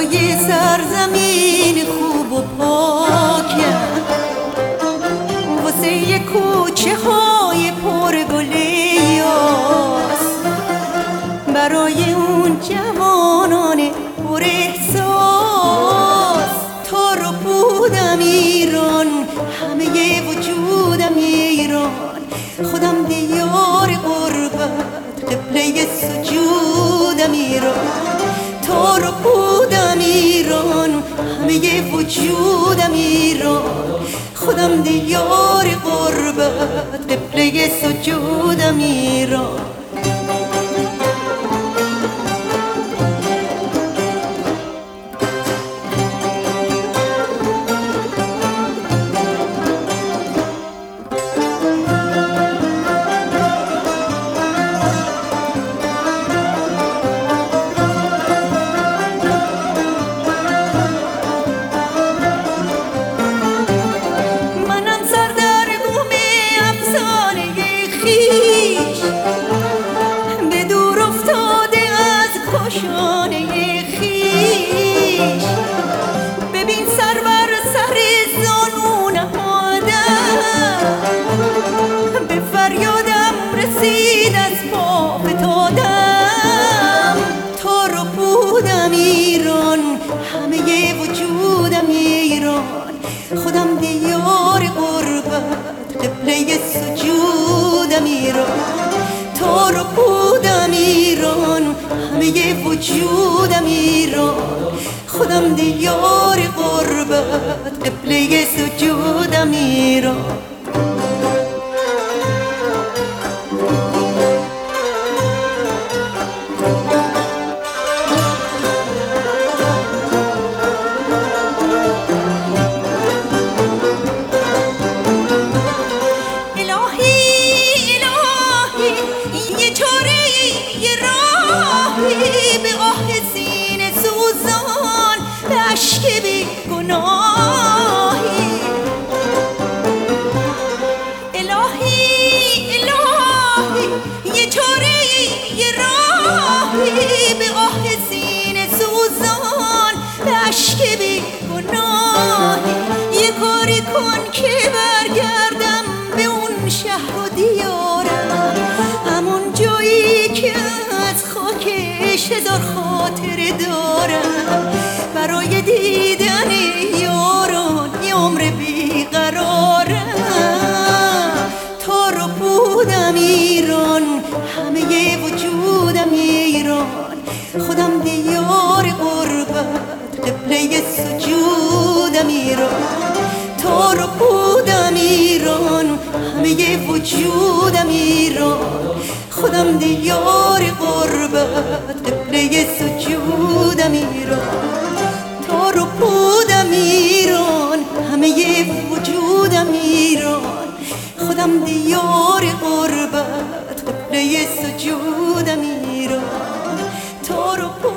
برای سرزمین خوب و پاکم، واسه کوچه های پر گل یاس، برای اون جوانان پر احساس. تو رو بودم ایران، همه وجودم ایران، خودم دیار غربت، قبله سجودم ایران. تو رو بودم ایران، همه وجودم ایران، خودم دیار غربت، قبله سجودم ایران. به دور افتاده از کاشانه خویش، ببین سر بر سر زانو نهادم، به فریادم رسید از پا فتادم. تو رو بودم ایران، همه وجودم ایران، خودم دیار غربت، قبله سجودم ایران. تو رو بودم ایران، همه وجودم ایران، خودم دیار غربت، قبله سجودم ایران. به آه سینه سوزان، به اشک بی گناهی، الهی الهی یه چاره یه راهی، به آه سینه سوزان، به اشک بی گناهی. یه کاری کن که برگردم به اون شهر و دیارم، همون جایی که از خاکش هزار خاطره دارم، برای دیدن یاران یه عمر بیقرارم. تو رو بودم ایران، همه وجودم ایران، خودم دیار غربت، قبله سجودم ایران. تو رو بودم ایران، همه وجودم ایران، خودم دیار غربت، قبله سجودم ایران. تو رو بودم ایران، همه وجودم ایران، خودم دیار غربت، قبله سجودم ایران. تو رو